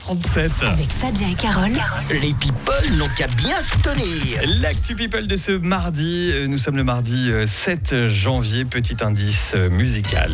37. Avec Fabien et Carole, Les people n'ont qu'à bien se tenir. L'actu people de ce mardi, nous sommes le mardi 7 janvier, petit indice musical.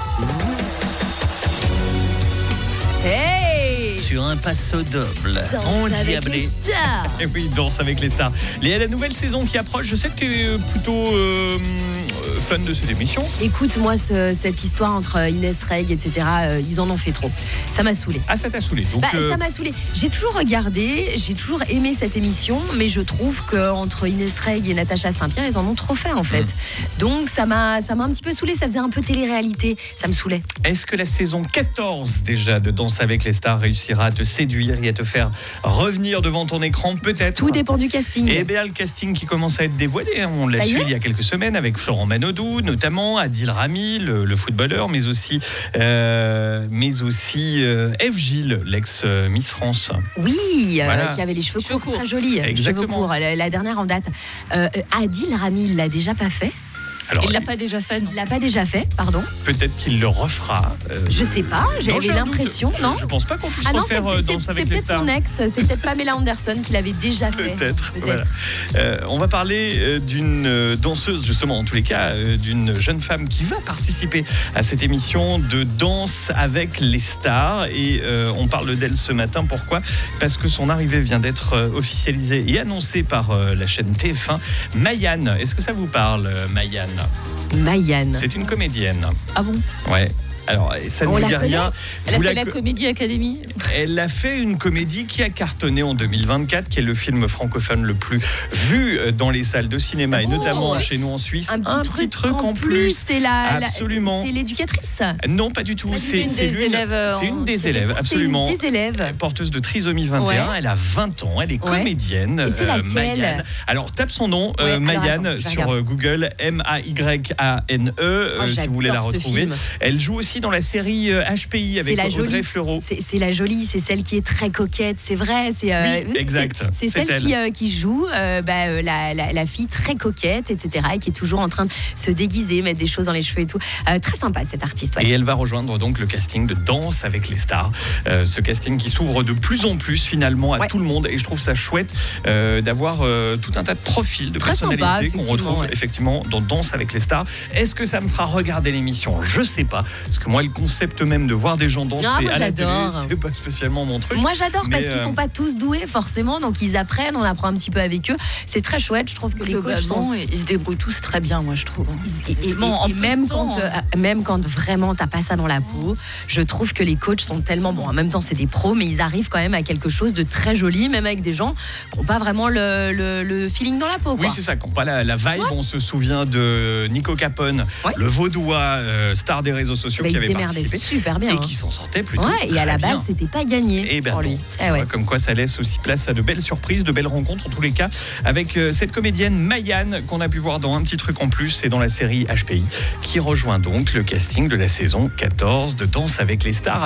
hey, Sur un passo double, danse avec les stars. Et oui, Danse avec les stars. Léa, la nouvelle saison qui approche, je sais que tu es plutôt fan de cette émission. Écoute, moi, cette histoire entre Inès Reg, etc., ils en ont fait trop. Ça m'a saoulée. Ah, ça t'a saoulé. Donc, Ça m'a saoulée. J'ai toujours regardé, j'ai toujours aimé cette émission, mais je trouve qu'entre Inès Reg et Natacha Saint-Pierre, ils en ont trop fait, en fait. Donc, ça m'a un petit peu saoulée. Ça faisait un peu télé-réalité. Ça me saoulait. est-ce que la saison 14 déjà de Danse avec les stars réussira à te séduire et à te faire revenir devant ton écran, peut-être? Tout dépend du casting. Eh bien, le casting qui commence à être dévoilé, on l'a Ça y su est il y a quelques semaines avec Florent Manodou, notamment Adil Rami, le footballeur, mais aussi Eve Gilles, l'ex-Miss France. Oui, Voilà. qui avait les cheveux courts, très jolis. Exactement. Cheveux courts, la dernière en date. Adil Rami, il l'a déjà pas fait. Alors, Il l'a pas déjà fait, non? Il l'a pas déjà fait, pardon. peut-être qu'il le refera. Je sais pas, Non, j'avais j'ai un l'impression, doute. non? Je pense pas qu'on puisse Ah non, refaire c'est Danse avec les peut-être stars. son ex, c'est peut-être Pamela Anderson qui l'avait déjà fait. Peut-être. Voilà. On va parler d'une danseuse, justement, en tous les cas, d'une jeune femme qui va participer à cette émission de Danse avec les stars. Et on parle d'elle ce matin. Pourquoi ? Parce que son arrivée vient d'être officialisée et annoncée par la chaîne TF1. Mayanne, est-ce que ça vous parle, Mayanne ? Mayanne. C'est une comédienne. Ah bon? Ouais. Alors, ça On ne la dit rien. Elle a Vous fait la Comédie Academy. Elle a fait une comédie qui a cartonné en 2024, qui est le film francophone le plus vu dans les salles de cinéma et notamment ouais. chez nous en Suisse. Un petit truc en plus, c'est Absolument. c'est l'éducatrice. Non, pas du tout. C'est une des élèves, C'est une des c'est élèves, absolument. C'est une des élèves. Porteuse de trisomie 21, Ouais. elle a 20 ans, elle est Ouais. comédienne. Et c'est laquelle Mayanne. Alors, tape son nom, Ouais, alors, Mayanne, attends, je sur regarde. Google, Mayyane, si vous voulez la j'adore ce retrouver. film. Elle joue aussi dans la série HPI avec la Audrey jolie. Fleurot. C'est la jolie, c'est celle qui est très coquette, c'est vrai. Oui, exact. C'est C'est celle qui joue la fille très coquette, etc. Et qui est toujours en train de se déguiser, mettre des choses dans les cheveux et tout. Très sympa cette artiste. Ouais. Et elle va rejoindre donc le casting de Danse avec les stars. Ce casting qui s'ouvre de plus en plus finalement à Ouais. tout le monde. Et je trouve ça chouette d'avoir tout un tas de profils, de Très personnalités sympa, qu'on effectivement, retrouve ouais. effectivement dans Danse avec les stars. Est-ce que ça me fera regarder l'émission ? Je sais pas. Parce que moi, le concept même de voir des gens danser Ah, moi, à la télé, j'adore. c'est pas spécialement mon truc. Moi j'adore Mais, parce qu'ils sont pas tous doués forcément, donc ils apprennent, on apprend un petit peu avec eux. C'est très chouette, je trouve que les coachs sont... Ils se débrouillent tous très bien, moi, je trouve. Et même quand vraiment t'as pas ça dans la peau, je trouve que les coachs sont tellement bons. En même temps, c'est des pros, mais ils arrivent quand même à quelque chose de très joli, même avec des gens qui n'ont pas vraiment le feeling dans la peau. Oui, Quoi. c'est ça, qui n'ont pas la vibe. Ouais. On se souvient de Nico Capone, Ouais. le vaudois, star des réseaux sociaux Bah, qui ils se avait démerdaient participé super bien. et hein. qui s'en sortait plutôt Ouais, et à la très base, bien. c'était pas gagné Et ben pour lui. non. Eh ouais. Comme quoi ça laisse aussi place à de belles surprises, de belles rencontres en tous les cas avec cette comédienne Mayanne qu'on a pu voir dans Un petit truc en plus et dans la série HPI qui rejoint donc le casting de la saison 14 de Danse avec les stars.